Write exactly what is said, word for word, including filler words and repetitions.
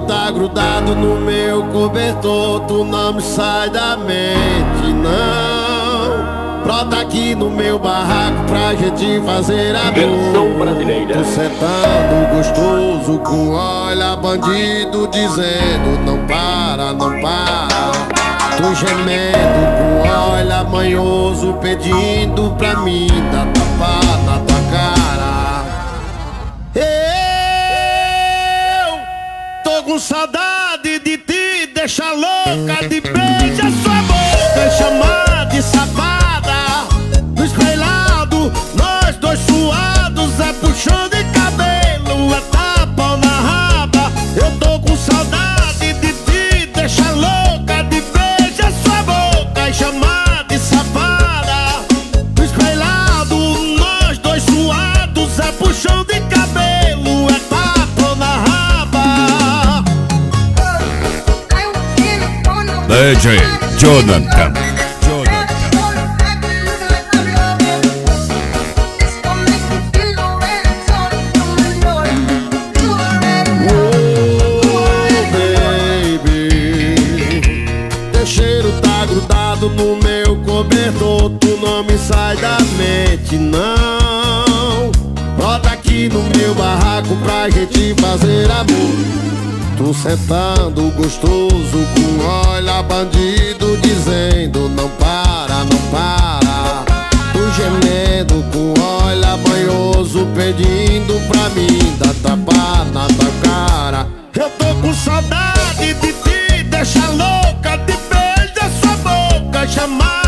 tá grudado no meu cobertor, tu não me sai da mente, não. Brota aqui no meu barraco pra gente fazer amor. Versão brasileira. Tô sentando gostoso com olha bandido dizendo não para, não para. Tô gemendo com olha manhoso pedindo pra mim dar tapa na tua cara. Eu tô com saudade de te deixar louca, de beijar sua boca, chamar de safada. No espelhado, nós dois suados, é puxão de cabelo, é tapa na raba. Eu tô com saudade de te deixar louca, de beijar sua boca e chamar de safada. No espelhado, nós dois suados, é puxão de cabelo, é tapa na raba. D J Jonathan. No meu cobertor, tu não me sai da mente, não. Bota aqui no meu barraco pra gente fazer amor. Tu sentando gostoso com olha bandido dizendo não para, não para. Tu gemendo com olha banhoso pedindo pra mim dar tapa na tua cara. Eu tô com saudade de te deixar louca, de chamar